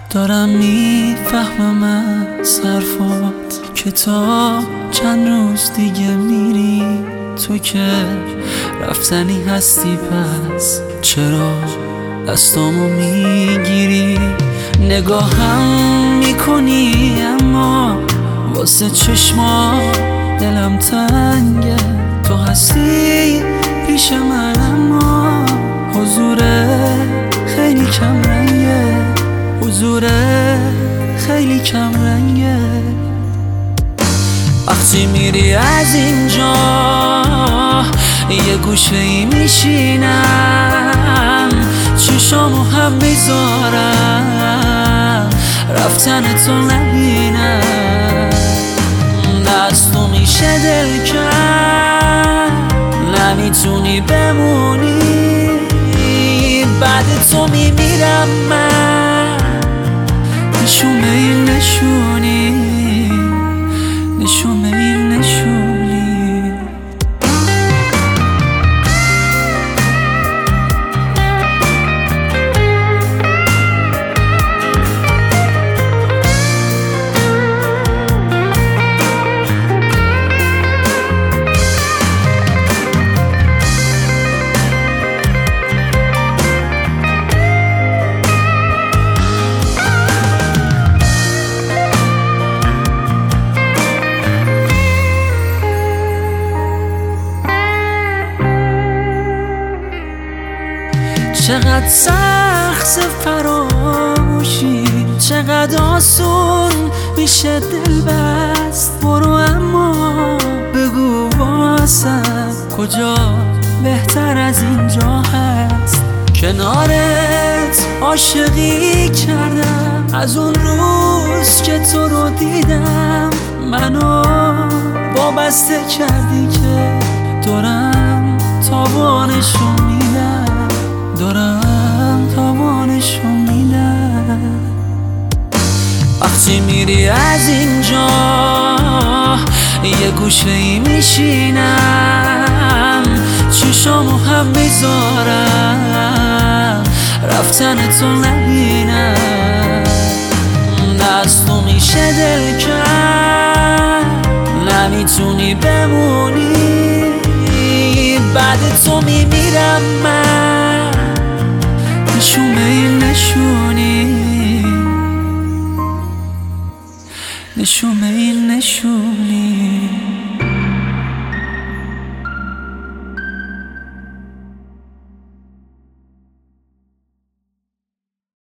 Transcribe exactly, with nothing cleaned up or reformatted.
دارم میفهمم از حرفات که تا چند روز دیگه میری. تو که رفتنی هستی، پس چرا دستامو میگیری؟ نگاهم میکنی اما واسه چشما دلم تنگه. تو هستی پیش من اما حضور خیلی کم رنگه، حضور خیلی کم رنگه. وقتی میری از اینجا یه گوشه ای میشینم، چشامو هم میذارم رفتن تو نبینم. نه از تو میشه دل کرد، نمیتونی بمونی، بعد تو میمیرم من. نشونه این نشونی، نشونه این نشونی. چقدر سخت فراموشی، چقدر آسون میشه دل بست. برو اما بگو واسم کجا بهتر از اینجا هست. کنارت عاشقی کردم از اون روز که تو رو دیدم. منو وابسته کردی که دارم تاوانشو میدم، دارم تاوانشو میدم. وقتی میری از اینجا یه گوشه ای میشینم، چشامو هم میذارم رفتن تو نبینم. نه از تو میشه دل کرد، نمیتونی بمونی، بعد تو میمیرم من. نشونه این نشونی، نشونه این نشونی.